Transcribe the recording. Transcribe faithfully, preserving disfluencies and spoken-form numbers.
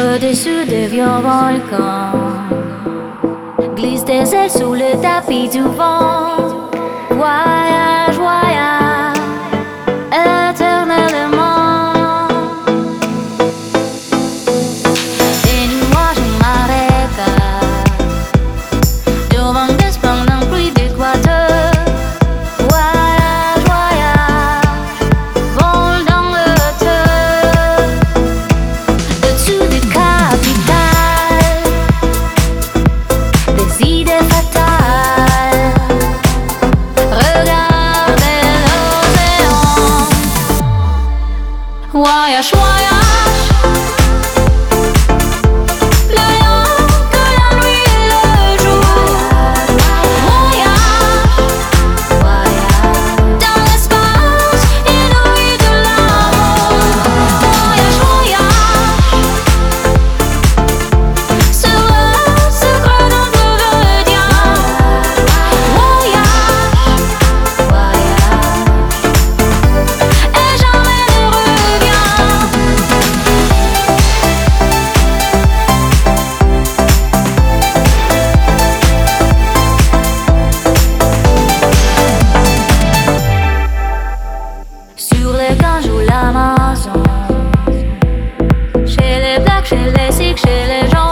Au-dessus des vieux volcans, glisse des ailes sous le tapis du vent. Voyage, voyage, éternellement. Des nuages Madagascar, devant despendant pluie d'équateur. Voyage, voyage, vole dans le cœur. Au-dessus des capitales, des idées fatales. Regardez l'océan. Voyage, voyage, le long que la nuit et le jour. Voyage, dans l'espace inouï de l'amour. Voyage, voyage, sur le secret d'un feu diamant. Voyage, et jamais ne revient. Sur les Ganges ou l'Amazon, chez les Blacks, chez les Sikhs, chez les gens